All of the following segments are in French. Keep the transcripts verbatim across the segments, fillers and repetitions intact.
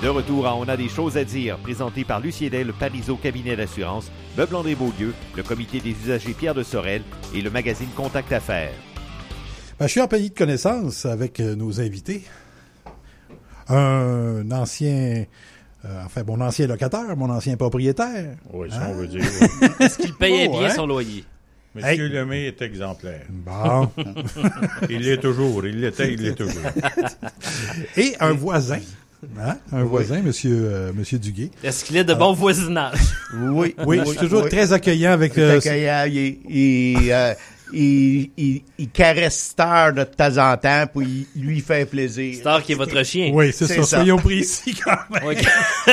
De retour à On a des choses à dire, présenté par Lucie Edel, le Parizeau Cabinet d'assurance, Meubles André Beaulieu, le Comité des usagers Pierre de Sorel et le magazine Contact Affaires. Ben, je suis en pays de connaissances avec euh, nos invités. Un ancien, euh, enfin, mon ancien locataire, mon ancien propriétaire. Oui, ça, hein? on veut dire. Oui. Est-ce qu'il payait Oh, bien hein? son loyer? Monsieur Hey. Lemay est exemplaire. Bon. Il l'est toujours. Il l'était, il l'est toujours. Et un voisin. Hein? Un voisin, monsieur, euh, monsieur Duguay. Est-ce qu'il est de bon voisinage? Oui. Oui, je suis toujours oui. très accueillant avec... C'est euh, accueillant. Il, il, euh, il, il, il caresse Star de temps en temps, puis il lui fait plaisir. Star qui est votre chien. Oui, c'est C'est ça. ça. Soyons précis quand même. Ok.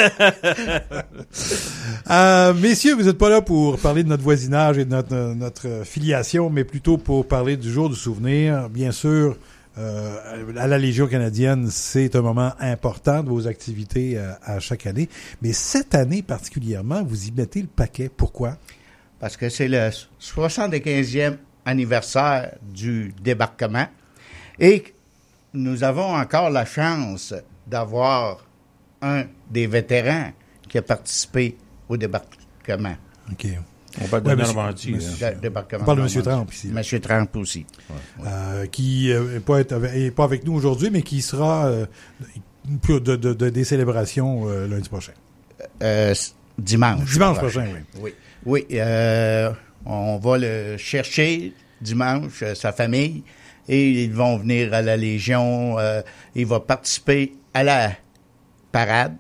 Euh, messieurs, vous n'êtes pas là pour parler de notre voisinage et de notre, euh, notre filiation, mais plutôt pour parler du jour du souvenir. Bien sûr, euh, à la Légion canadienne, c'est un moment important de vos activités euh, à chaque année. Mais cette année particulièrement, vous y mettez le paquet. Pourquoi? Parce que c'est le soixante-quinzième anniversaire du débarquement et nous avons encore la chance d'avoir un des vétérans qui a participé au débarquement. OK. On parle de Ouais, monsieur- Normandie. monsieur- hein. Le débarquement On parle de Normandie. M. Trempe ici. Monsieur Trempe aussi. Euh, qui n'est euh, pas, être avec- est pas avec nous aujourd'hui, mais qui sera euh, pour de, de, de- des célébrations euh, lundi prochain. Euh, dimanche. Dimanche prochain, oui. Oui. Oui. euh, on va le chercher dimanche, euh, sa famille, et ils vont venir à la Légion. Euh, il va participer à la parade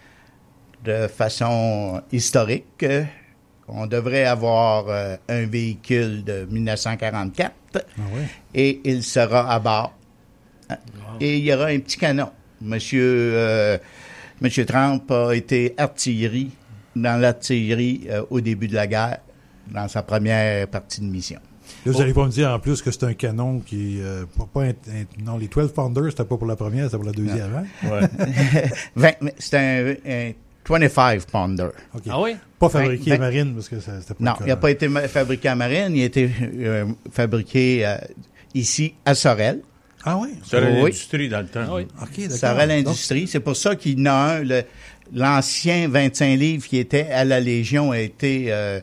de façon historique. Euh, On devrait avoir euh, un véhicule de dix-neuf cent quarante-quatre Ah ouais. et il sera à bord. Et il y aura un petit canon. Monsieur, euh, Monsieur Trump a été artillerie dans l'artillerie euh, au début de la guerre, dans sa première partie de mission. Là, vous n'allez pas me dire en plus que c'est un canon qui est euh, pas, pas un, un- non, les douze Pounder, c'était pas pour la première, c'était pour la deuxième. Hein? Ouais. vingt c'est un, un vingt-cinq pounder. OK. Ah oui? Pas fabriqué Ben- à Marine, parce que ça, c'était pas Non, le il n'a cas. pas été ma- fabriqué à Marine, il a été euh, fabriqué euh, ici à Sorel. Ah oui? C'était Oui. l'industrie dans le temps. Ah oui. OK, d'accord. Sorel Donc, Industrie. C'est pour ça qu'il y en a un. le- L'ancien vingt-cinq livres qui était à la Légion a été euh,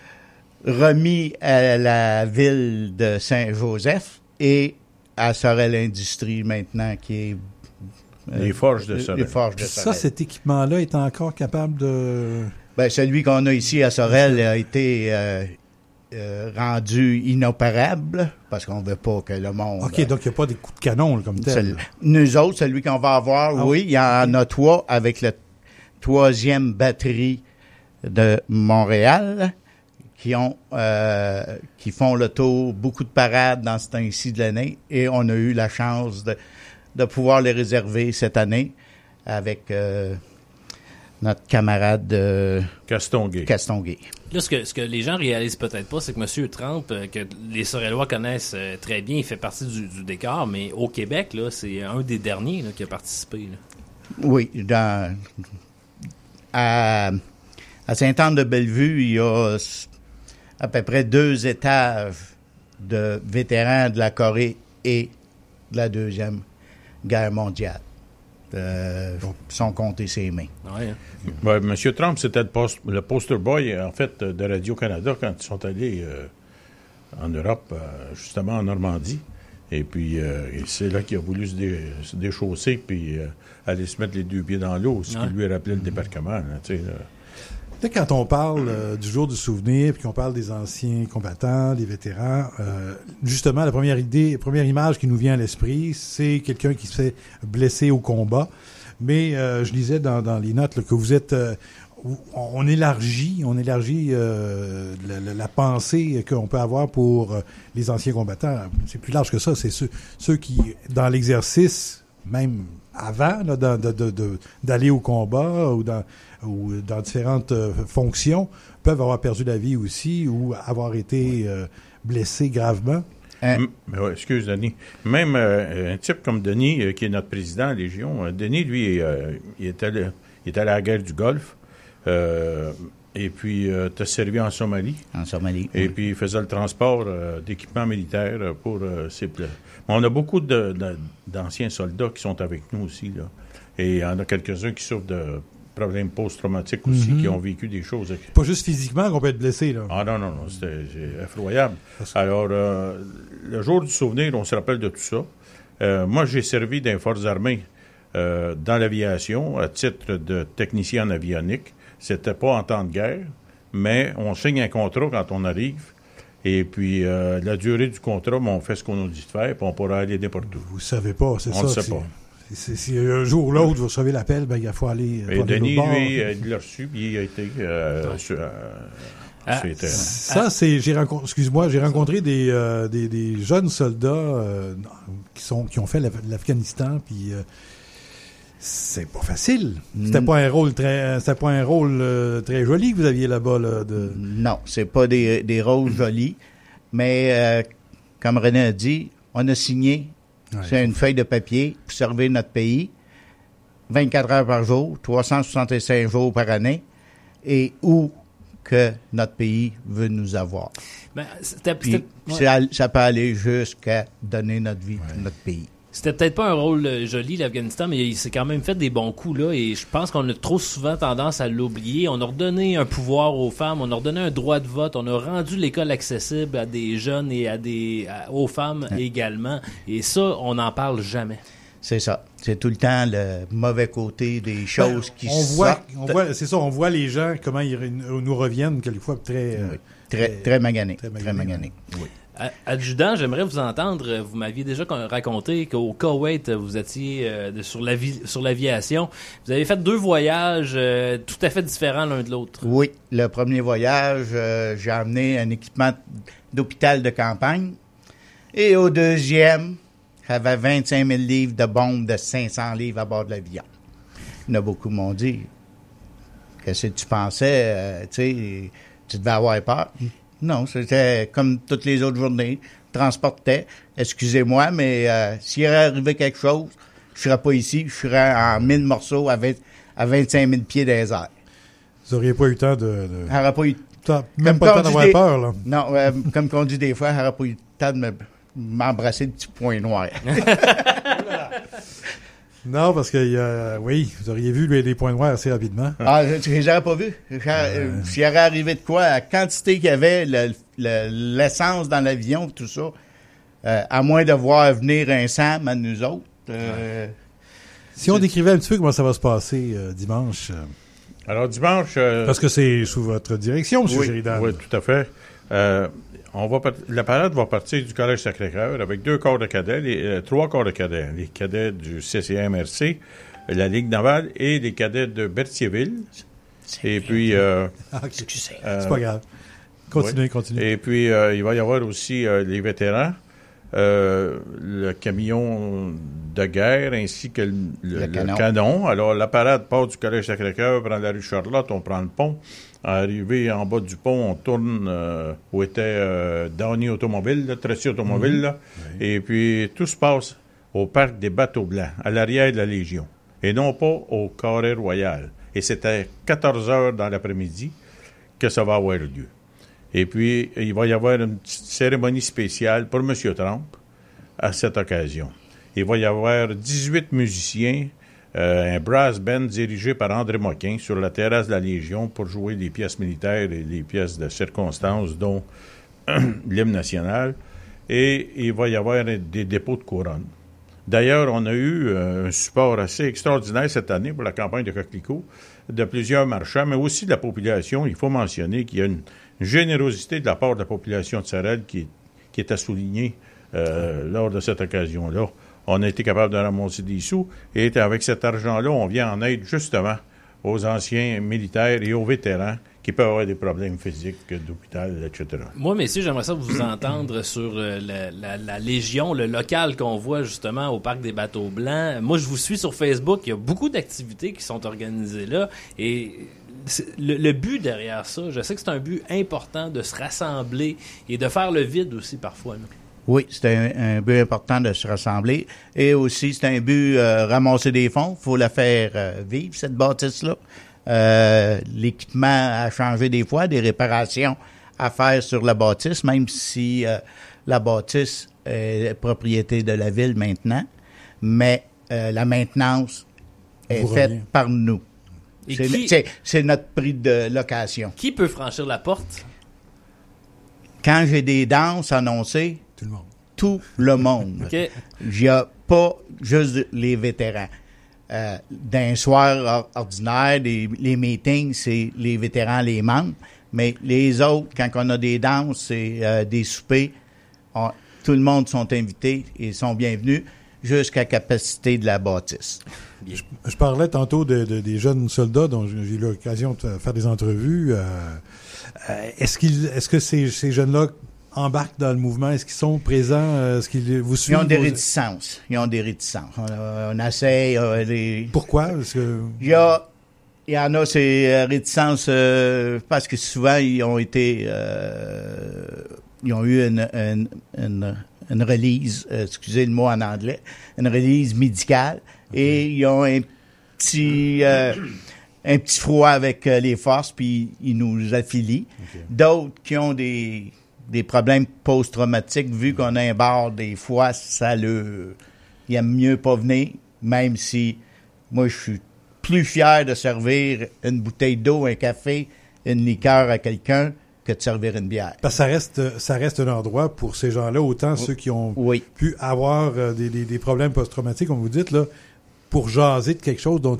remis à la ville de Saint-Joseph et à Sorel Industrie maintenant, qui est... euh, Les forges de Sorel. Les forges de Puis ça, Sorel. cet équipement-là est encore capable de... Ben, celui qu'on a ici à Sorel a été euh, euh, rendu inopérable parce qu'on ne veut pas que le monde... OK, donc il n'y a pas des coups de canon là, comme tel. Celle- nous autres, celui qu'on va avoir, Ah, oui, il y en a trois avec la troisième batterie de Montréal qui ont euh, qui font le tour, beaucoup de parades dans ce temps-ci de l'année et on a eu la chance de, de pouvoir les réserver cette année avec euh, notre camarade euh, Castonguay. Castonguay. Là, ce que, ce que les gens réalisent peut-être pas, c'est que M. Trump, euh, que les Sorellois connaissent euh, très bien, il fait partie du, du décor, mais au Québec, là, c'est un des derniers là, qui a participé. Là. Oui, dans à, à Sainte-Anne-de-Bellevue, il y a s- à peu près deux étages de vétérans de la Corée et de la Deuxième Guerre mondiale. Euh, sont comptés ses mains. Ouais, hein. Ouais, M. Trump, c'était le, post- le poster boy, en fait, de Radio-Canada quand ils sont allés euh, en Europe, euh, justement en Normandie. Et puis, euh, et c'est là qu'il a voulu se, dé- se déchausser puis euh, aller se mettre les deux pieds dans l'eau, ce Ouais. qui lui rappelait le débarquement. Là, tu sais, là. Tu sais, quand on parle euh, du jour du souvenir, puis qu'on parle des anciens combattants, des vétérans, euh, justement, la première idée, la première image qui nous vient à l'esprit, c'est quelqu'un qui se fait blesser au combat. Mais euh, je lisais dans, dans les notes là, que vous êtes... euh, on, on élargit, on élargit euh, la, la, la pensée qu'on peut avoir pour euh, les anciens combattants. C'est plus large que ça. C'est ceux, ceux qui, dans l'exercice, même avant là, de, de, de, de, d'aller au combat ou dans, ou dans différentes euh, fonctions, peuvent avoir perdu la vie aussi ou avoir été euh, blessés gravement. Hein? M- mais ouais, excuse, Denis. Même euh, un type comme Denis, euh, qui est notre président à la Légion, euh, Denis, lui, euh, il, est allé, il est allé à la guerre du Golfe. Euh, et puis, euh, t'as servi en Somalie. En Somalie. Et puis, il faisait le transport euh, d'équipements militaires pour euh, ses plaies. Mais on a beaucoup de, de- d'anciens soldats qui sont avec nous aussi, là. Et il y en a quelques-uns qui souffrent de problèmes post-traumatiques aussi, Mm-hmm. qui ont vécu des choses. Pas juste physiquement qu'on peut être blessé, là. Ah non, non, non, c'était c'est effroyable. Alors, euh, le jour du souvenir, on se rappelle de tout ça. Euh, moi, j'ai servi dans les forces armées euh, dans l'aviation à titre de technicien en avionique. C'était pas en temps de guerre, mais on signe un contrat quand on arrive. Et puis, euh, la durée du contrat, ben, on fait ce qu'on nous dit de faire, puis on pourra aller n'importe où. Vous savez pas, c'est On ça. le sait c'est- pas. c'est- Si un jour ou l'autre, vous recevez l'appel, ben, il faut aller. faut Et aller Denis, l'autre bord. lui, euh, il l'a reçu, puis il a été euh, sur, euh, Ah, sur les terrains. Ça, c'est, j'ai rencontré, excuse-moi, j'ai rencontré des, euh, des, des jeunes soldats euh, qui sont, qui ont fait l'Af- l'Afghanistan, puis euh, c'est pas facile. C'était Mm. pas un rôle très, c'était pas un rôle euh, très joli que vous aviez là-bas, là. De... Non, c'est pas des, des rôles jolis, mais euh, comme René a dit, on a signé Ouais. c'est une feuille de papier pour servir notre pays, vingt-quatre heures par jour, trois cent soixante-cinq jours par année, et où que notre pays veut nous avoir. Ben, c'était, Puis c'était- ouais. c'est all- ça peut aller jusqu'à donner notre vie pour notre pays. C'était peut-être pas un rôle euh, joli, l'Afghanistan, mais il s'est quand même fait des bons coups, là, et je pense qu'on a trop souvent tendance à l'oublier. On a redonné un pouvoir aux femmes, on a redonné un droit de vote, on a rendu l'école accessible à des jeunes et à des à- aux femmes également, et ça, on n'en parle jamais. C'est ça. C'est tout le temps le mauvais côté des choses qui Ben, on voit, sortent. on voit, c'est ça, on voit les gens comment ils re- nous reviennent quelquefois très, euh, Oui. Très, très magané. très Très magané. magané. Oui. A- Adjudant, j'aimerais vous entendre. Vous m'aviez déjà con- raconté qu'au Koweït, vous étiez euh, de- sur l'avi- sur l'aviation. Vous avez fait deux voyages euh, tout à fait différents l'un de l'autre. Oui, le premier voyage, euh, j'ai amené un équipement d'hôpital de campagne. Et au deuxième, j'avais vingt-cinq mille livres de bombes de cinq cents livres à bord de l'avion. Il y en a beaucoup m'ont dit, qu'est-ce que tu pensais, euh, tu sais, tu devais avoir peur. Non, c'était comme toutes les autres journées, transportais. Excusez-moi, mais euh, s'il aurait arrivé quelque chose, je serais pas ici, je serais en mille morceaux à, vingt, à vingt-cinq mille pieds dans les airs. Vous n'auriez pas eu le temps de, de- J'aurais pas eu temps- même Comme pas le temps quand on d'avoir dit des- peur, là. Non, euh, comme qu'on dit des fois, j'aurais pas eu le temps de me- m'embrasser le petit point noir. Non, parce que, euh, oui, vous auriez vu les, les points noirs assez rapidement. Ah, je je l'aurais pas vu. J'aurais- euh, S'il aurait arrivé de quoi, la quantité qu'il y avait, le- le- l'essence dans l'avion, tout ça, euh, à moins de voir venir un Sam à nous autres. euh, Si on décrivait un petit peu comment ça va se passer euh, dimanche, euh, Alors, dimanche... euh, parce que c'est sous votre direction, M. oui, Sheridan. oui, tout à fait. Euh, on va part- la parade va partir du Collège Sacré-Cœur avec deux corps de cadets, les, euh, trois corps de cadets. Les cadets du C C M R C, la Ligue navale et les cadets de Berthierville. Et puis... euh, Ah, ok. Excusez. euh, C'est pas grave. Continuez, oui. continuez. Et puis, euh, il va y avoir aussi euh, les vétérans, euh, le camion de guerre ainsi que le, le- Le le canon. canon. Alors, la parade part du Collège Sacré-Cœur, prend la rue Charlotte, on prend le pont. Arrivé en bas du pont, on tourne euh, où était euh, Downey Automobile, là, Tracy Automobile. là. Et puis, tout se passe au parc des Bateaux Blancs, à l'arrière de la Légion, et non pas au Carré Royal. Et c'est à quatorze heures dans l'après-midi que ça va avoir lieu. Et puis, il va y avoir une petite cérémonie spéciale pour M. Trump à cette occasion. Il va y avoir dix-huit musiciens, euh, un brass band dirigé par André Moquin sur la terrasse de la Légion pour jouer des pièces militaires et des pièces de circonstances, dont l'hymne national. Et il va y avoir des dépôts de couronne. D'ailleurs, on a eu euh, un support assez extraordinaire cette année pour la campagne de Coquelicot de plusieurs marchands, mais aussi de la population. Il faut mentionner qu'il y a une générosité de la part de la population de Sorel qui, est- qui est à souligner euh, lors de cette occasion-là. On a été capable de ramasser des sous et avec cet argent-là, on vient en aide justement aux anciens militaires et aux vétérans qui peuvent avoir des problèmes physiques d'hôpital, et cetera. Moi, messieurs, j'aimerais ça vous entendre sur euh, la, la- la Légion, le local qu'on voit justement au Parc des Bateaux Blancs. Moi, je vous suis sur Facebook. Il y a beaucoup d'activités qui sont organisées là. Et c'est- le, le but derrière ça, je sais que c'est un but important de se rassembler et de faire le vide aussi parfois, là. Oui, c'est un, un but important de se rassembler. Et aussi, c'est un but euh, ramasser des fonds. Il faut la faire euh, vivre, cette bâtisse-là. Euh, l'équipement a changé des fois, des réparations à faire sur la bâtisse, même si euh, la bâtisse est propriété de la ville maintenant. Mais euh, la maintenance est Vous faite revient. par nous. Et C'est, qui, c'est, c'est notre prix de location. qui peut franchir la porte? Quand j'ai des danses annoncées, Tout le monde. tout le monde. OK. Il n'y a pas juste les vétérans. Euh, d'un soir or- ordinaire, des, les meetings, c'est les vétérans, les membres. Mais les autres, quand on a des danses, c'est euh, des soupers. On- tout le monde sont invités et sont bienvenus jusqu'à capacité de la bâtisse. Je parlais tantôt de, de- des jeunes soldats dont j'ai eu l'occasion de faire des entrevues. Euh, euh, est-ce qu'ils, est-ce que ces, ces jeunes-là embarquent dans le mouvement? Est-ce qu'ils sont présents? Euh, Est-ce qu'ils vous Ils suivent? ont des Vous- réticences. Ils ont des réticences. On, on essaie euh, les... Pourquoi? Parce que... Il y a, il y en a ces euh, réticences euh, parce que souvent ils ont été, euh, ils ont eu une une une, une release, euh, excusez le mot en anglais, une release médicale et ils ont un petit euh, un petit froid avec euh, les forces puis ils nous affilient. Okay. D'autres qui ont des des problèmes post-traumatiques vu qu'on a un bar des fois ça le, ils aiment mieux pas venir même si moi je suis plus fier de servir une bouteille d'eau, un café, une liqueur à quelqu'un que de servir une bière. Parce que ça reste, ça reste un endroit pour ces gens-là, autant ceux qui ont Oui. pu avoir euh, des, des, des problèmes post-traumatiques, comme vous dites, là, pour jaser de quelque chose dont,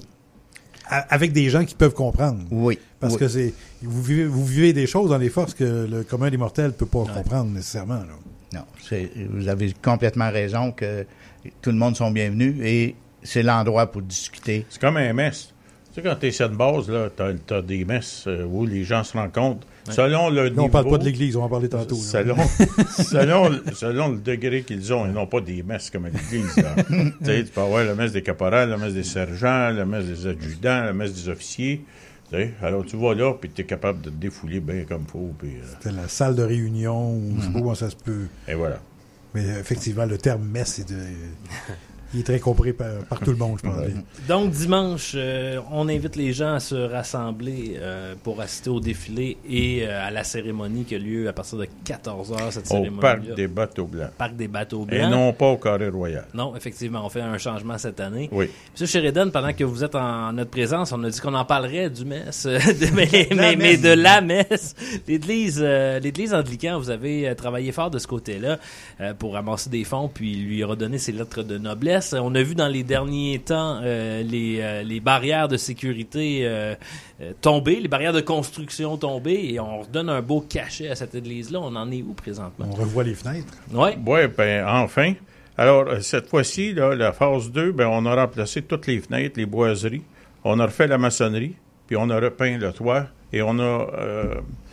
a- avec des gens qui peuvent comprendre. Oui. Parce oui. que c'est, vous vivez, vous vivez des choses dans les forces que le commun des mortels peut pas Ouais. comprendre nécessairement. Là. Non, c'est, vous avez complètement raison que tout le monde sont bienvenus et c'est l'endroit pour discuter. C'est comme un mess. Tu sais, quand tu es sur une base, là, tu as des messes euh, où les gens se rencontrent. Ouais. Selon le Là, niveau... on parle pas de l'Église, on va en parler tantôt. là. Selon, selon, selon le degré qu'ils ont, ils n'ont pas des messes comme à l'église. Là. Tu sais, tu peux avoir la messe des caporales, la messe des sergents, la messe des adjudants, la messe des officiers. Tu sais, alors tu vas là, puis tu es capable de te défouler bien comme il faut. Puis, euh, C'était la salle de réunion, ou je sais pas comment ça se peut. et voilà. Mais euh, effectivement, le terme messe, c'est de... il est très compris par, par tout le monde, je pense. Ouais. Donc, dimanche, euh, on invite les gens à se rassembler euh, pour assister au défilé et euh, à la cérémonie qui a lieu à partir de quatorze heures, cette Au cérémonie parc des bateaux blancs. Parc des bateaux Et blancs. non pas au Carré Royal. Non, effectivement, on fait un changement cette année. Oui. Monsieur Sheridan, pendant que vous êtes en notre présence, on a dit qu'on en parlerait du messe, euh, de- mais, mais, mais de la messe. L'église, euh, l'église anglicane, vous avez euh, travaillé fort de ce côté-là euh, pour ramasser des fonds puis lui redonner ses lettres de noblesse. On a vu dans les derniers temps euh, les, euh, les barrières de sécurité euh, euh, tomber, les barrières de construction tomber et on redonne un beau cachet à cette église-là. On en est où présentement? On revoit les fenêtres. Ouais. Oui, ben enfin. Alors, euh, cette fois-ci, là, la phase deux, ben, on a remplacé toutes les fenêtres, les boiseries. On a refait la maçonnerie, puis on a repeint le toit et on a, euh,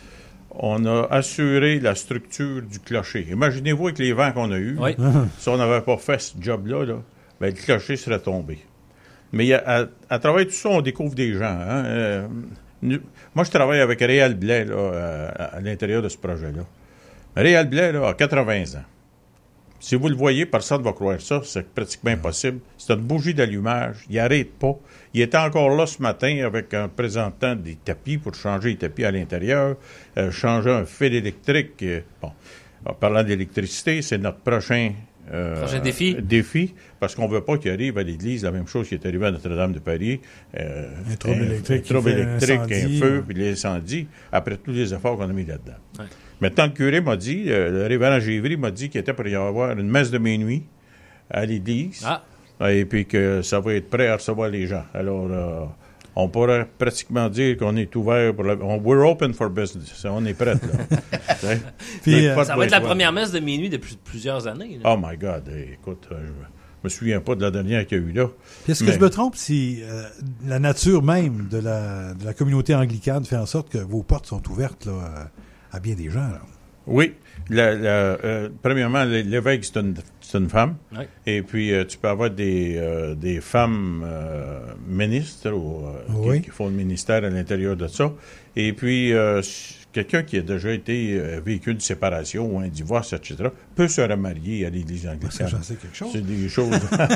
on a assuré la structure du clocher. Imaginez-vous avec les vents qu'on a eus, Oui. si on n'avait pas fait ce job-là, là, ben, le clocher serait tombé. Mais à, à, à travers tout ça, on découvre des gens. Hein? Euh, nous- moi, je travaille avec Réal Blais là, à, à l'intérieur de ce projet-là. Réal Blais là, a quatre-vingts ans. Si vous le voyez, personne ne va croire ça. C'est pratiquement impossible. C'est une bougie d'allumage. Il n'arrête pas. Il était encore là ce matin avec un présentant des tapis pour changer les tapis à l'intérieur, euh, changer un fil électrique. Euh, bon, en parlant d'électricité, c'est notre prochain, euh, Prochain défi. défi, parce qu'on ne veut pas qu'il arrive à l'Église la même chose qui est arrivé à Notre-Dame de Paris. Euh, Un trouble électrique Un qui trouble fait un électrique, incendie. un feu, puis l'incendie, après tous les efforts qu'on a mis là-dedans. Ouais. Maintenant, le curé m'a dit, euh, le révérend Givry m'a dit qu'il était pour y avoir une messe de minuit à l'église, Ah, et puis que ça va être prêt à recevoir les gens. Alors, euh, on pourrait pratiquement dire qu'on est ouvert pour la... On, we're open for business. On est prêt, là. T'sais? Puis, Mais euh, pas de ça va être la besoin. première messe de minuit depuis plusieurs années. là. Oh my God. Hey, écoute, euh, je me souviens pas de la dernière qu'il y a eu là. Puis est-ce que Mais- je me trompe si euh, la nature même de la, de la communauté anglicane fait en sorte que vos portes sont ouvertes là, à, à bien des gens? Là? Oui. La, la, euh, premièrement, l'évêque, c'est une, c'est une femme. Oui. Et puis, euh, tu peux avoir des, euh, des femmes euh, ministres ou, euh, Oui. qui, qui font le ministère à l'intérieur de ça. Et puis, euh, quelqu'un qui a déjà été euh, vécu une séparation ou un divorce, et cetera, peut se remarier à l'Église Parce que anglicane. j'en sais quelque chose. C'est des choses...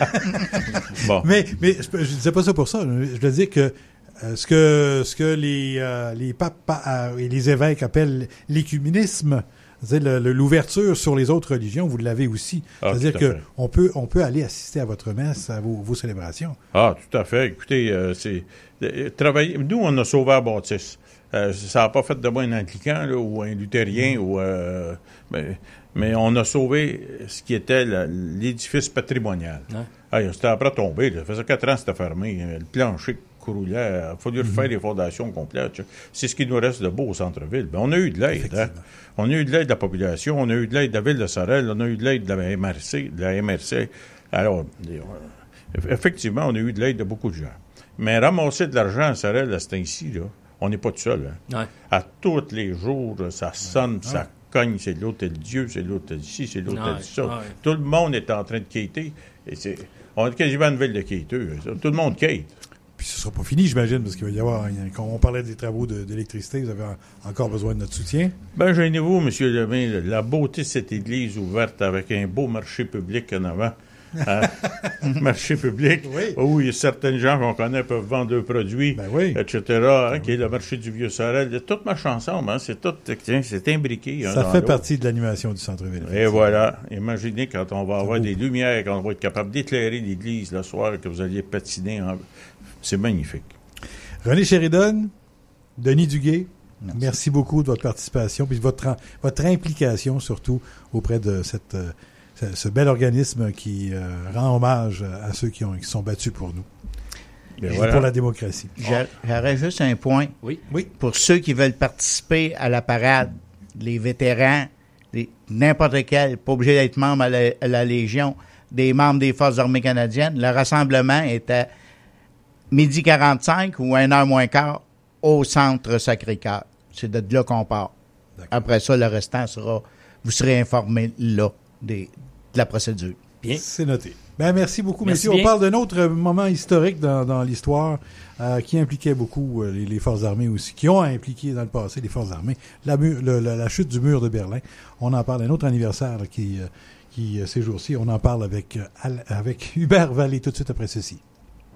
bon. Mais, mais je, je disais pas ça pour ça. Je veux dire que euh, ce que ce que les, euh, les papes euh, et les évêques appellent l'écuménisme C'est-à-dire, le- le- l'ouverture sur les autres religions, vous l'avez aussi. Ah, C'est-à-dire tout à que fait. on peut, on peut aller assister à votre messe, à vos, vos célébrations. Ah, tout à fait. Écoutez, euh, c'est euh, travailler. Nous, on a sauvé la bâtisse. Euh, ça n'a pas fait de moi un anglican là, ou un luthérien, ou, euh, mais, mais on a sauvé ce qui était la- l'édifice patrimonial. Ouais. Ah, c'était après tombé. Là. Ça faisait quatre ans que c'était fermé. Le plancher croulait. Il a fallu refaire les fondations complètes. C'est ce qui nous reste de beau au centre-ville. Ben, on a eu de l'aide. Hein? Effectivement. On a eu de l'aide de la population. On a eu de l'aide de la ville de Sorel. On a eu de l'aide de la M R C. De la M R C. Alors, euh, effectivement, on a eu de l'aide de beaucoup de gens. Mais ramasser de l'argent à Sorel à ce temps-ci, là, on n'est pas tout seul. Hein? Ouais. À tous les jours, ça sonne, ça cogne, c'est l'hôtel Dieu, c'est l'hôtel ici, c'est l'hôtel Ouais, ça. ouais. Tout le monde est en train de quêter. Et c'est, on est quasiment une ville de quêteux. Tout le monde quête. Puis ce sera pas fini, j'imagine, parce qu'il va y avoir, quand on parlait des travaux de- d'électricité, vous avez en- encore besoin de notre soutien. Ben, gênez-vous, M. Lemay, la beauté de cette église ouverte avec un beau marché public en avant. Hein? Marché public, Oui. où il y a certaines gens qu'on connaît peuvent vendre leurs produits, Ben oui. et cetera, hein, qui est le marché du Vieux-Sorel. Tout marche ensemble, hein, c'est tout, tiens, c'est imbriqué. un Ça dans fait l'autre. partie de l'animation du centre-ville. Et voilà. Imaginez quand on va avoir beau. des lumières, quand on va être capable d'éclairer l'église le soir, que vous alliez patiner. en- C'est magnifique. René Sheridan, Denis Duguay, merci. Merci. beaucoup de votre participation, puis de votre, en- votre implication surtout auprès de cette, euh, ce, ce bel organisme qui euh, rend hommage à ceux qui, ont, qui sont battus pour nous, Et et voilà. pour la démocratie. J'a- J'aurais juste un point. Oui. Oui. Pour ceux qui veulent participer à la parade, les vétérans, les- n'importe quel, pas obligé d'être membre à la, à la Légion, des membres des Forces armées canadiennes, le rassemblement est à midi quarante-cinq ou une heure moins quart au centre Sacré-Cœur. C'est de là qu'on part. D'accord. Après ça, le restant sera, vous serez informés là des, de la procédure. Bien. C'est noté. Ben, merci beaucoup, Merci messieurs. bien. On parle d'un autre moment historique dans, dans l'histoire euh, qui impliquait beaucoup euh, les, les forces armées aussi, qui ont impliqué dans le passé les forces armées. La, mu- le- la, la chute du mur de Berlin. On en parle d'un autre anniversaire là, qui, euh, qui euh, ces jours-ci, on en parle avec, euh, Al- avec Hubert Vallée tout de suite après ceci.